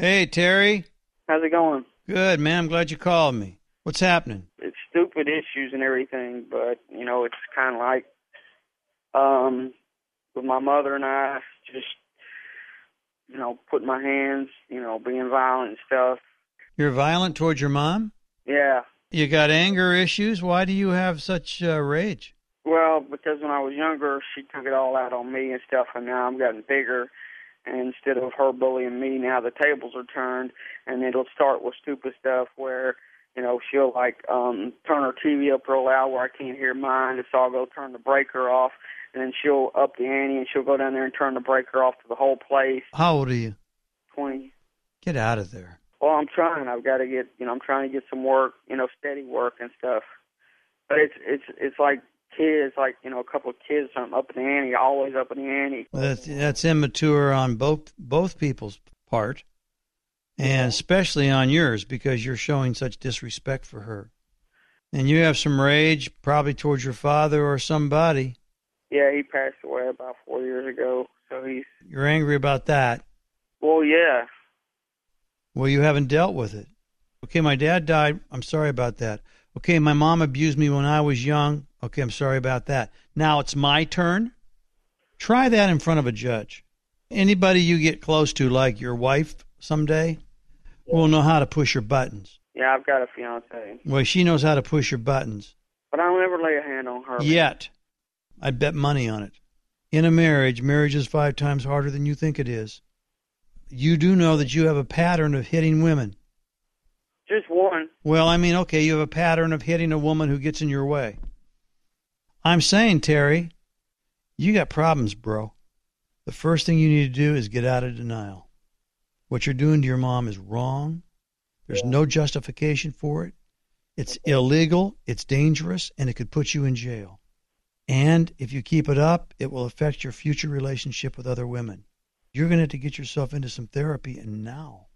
Hey, Terry. How's it going? Good, man. I'm glad you called me. What's happening? It's stupid issues and everything, but, it's kind of like, with my mother and I, just, putting my hands, being violent and stuff. You're violent towards your mom? Yeah. You got anger issues? Why do you have such rage? Well, because when I was younger, she took it all out on me and stuff, and now I'm getting bigger. And instead of her bullying me, now the tables are turned, and it'll start with stupid stuff where, she'll, turn her TV up real loud where I can't hear mine, and so I'll go turn the breaker off, and then she'll up the ante, and she'll go down there and turn the breaker off to the whole place. How old are you? 20. Get out of there. Well, I'm trying. I've got to get, I'm trying to get some work, steady work and stuff. But it's like kids, a couple of kids, something up in the ante, always up in the ante. That's immature on both people's part, and especially on yours, because you're showing such disrespect for her. And you have some rage, probably towards your father or somebody. Yeah, he passed away about 4 years ago, so You're angry about that. Well, yeah. Well, you haven't dealt with it. Okay, my dad died. I'm sorry about that. Okay, my mom abused me when I was young. Okay, I'm sorry about that. Now it's my turn. Try that in front of a judge. Anybody you get close to, like your wife someday, will know how to push your buttons. Yeah, I've got a fiance. Well, she knows how to push your buttons. But I'll never lay a hand on her. Yet. I'd bet money on it. In a marriage is 5 times harder than you think it is. You do know that you have a pattern of hitting women. Just one. Well, okay, you have a pattern of hitting a woman who gets in your way. I'm saying, Terry, you got problems, bro. The first thing you need to do is get out of denial. What you're doing to your mom is wrong. There's no justification for it. It's illegal, it's dangerous, and it could put you in jail. And if you keep it up, it will affect your future relationship with other women. You're going to have to get yourself into some therapy, and now.